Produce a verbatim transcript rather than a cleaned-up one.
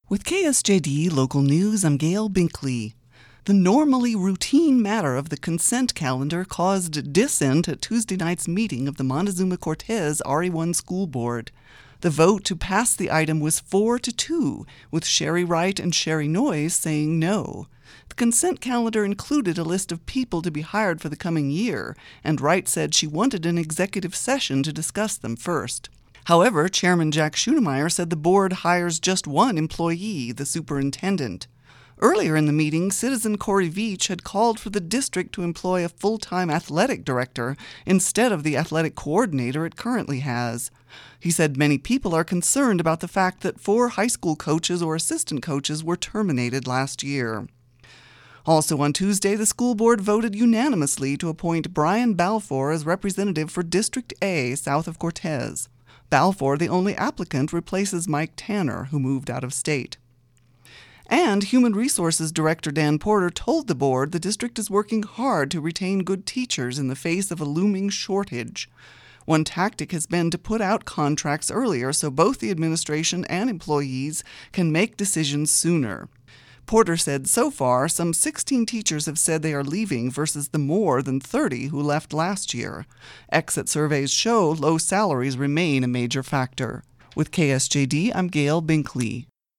With K S J D Local News, I'm Gail Binkley. The normally routine matter of the consent calendar caused dissent at Tuesday night's meeting of the Montezuma-Cortez R E one School Board. The vote to pass the item was four to two, with Sherry Wright and Sherry Noyes saying no. The consent calendar included a list of people to be hired for the coming year, and Wright said she wanted an executive session to discuss them first. However, Chairman Jack Schoenemeyer said the board hires just one employee, the superintendent. Earlier in the meeting, citizen Corey Veach had called for the district to employ a full-time athletic director instead of the athletic coordinator it currently has. He said many people are concerned about the fact that four high school coaches or assistant coaches were terminated last year. Also on Tuesday, the school board voted unanimously to appoint Brian Balfour as representative for District A, south of Cortez. Balfour, the only applicant, replaces Mike Tanner, who moved out of state. And Human Resources Director Dan Porter told the board the district is working hard to retain good teachers in the face of a looming shortage. One tactic has been to put out contracts earlier so both the administration and employees can make decisions sooner. Porter said so far, some sixteen teachers have said they are leaving versus the more than thirty who left last year. Exit surveys show low salaries remain a major factor. With K S J D, I'm Gail Binkley.